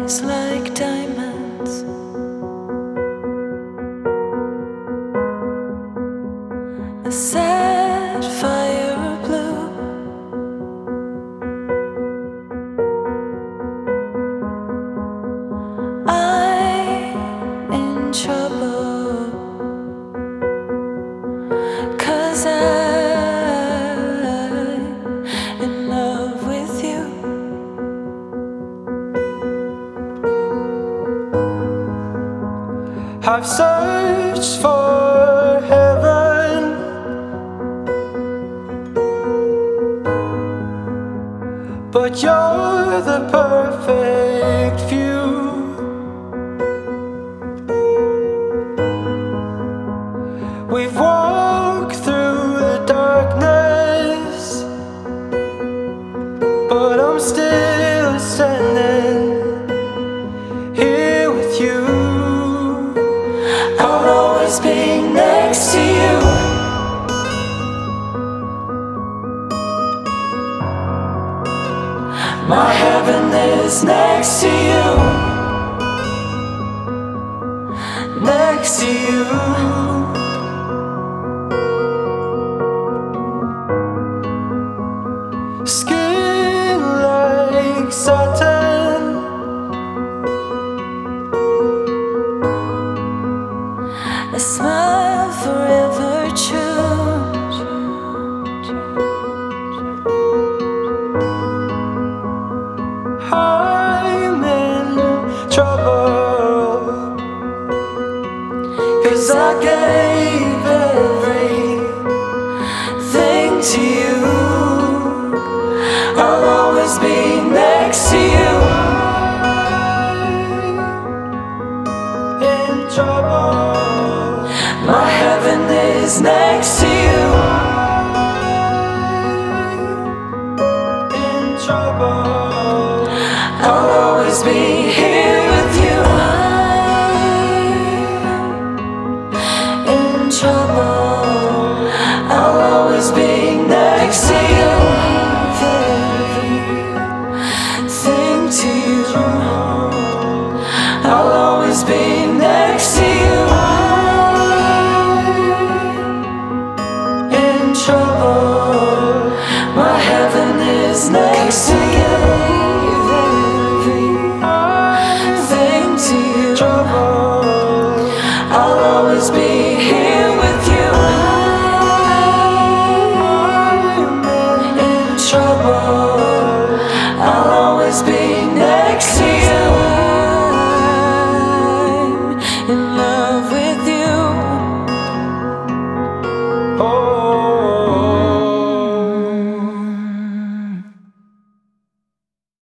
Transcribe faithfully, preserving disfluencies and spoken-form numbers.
eyes like diamonds, a sapphire blue. I'm in trouble, 'cause I'm in love with you. I've searched for heaven, but you're the perfect view. We've walked through the darkness, but I'm still standing here with you. I'll always be next to you. My heaven is next to you, next to you. Skin like satin, A smile forever true. I'm in trouble, 'cause I gave everything to you. I'll always be next to you. In trouble, My heaven is next to you. in trouble. I'll always be here.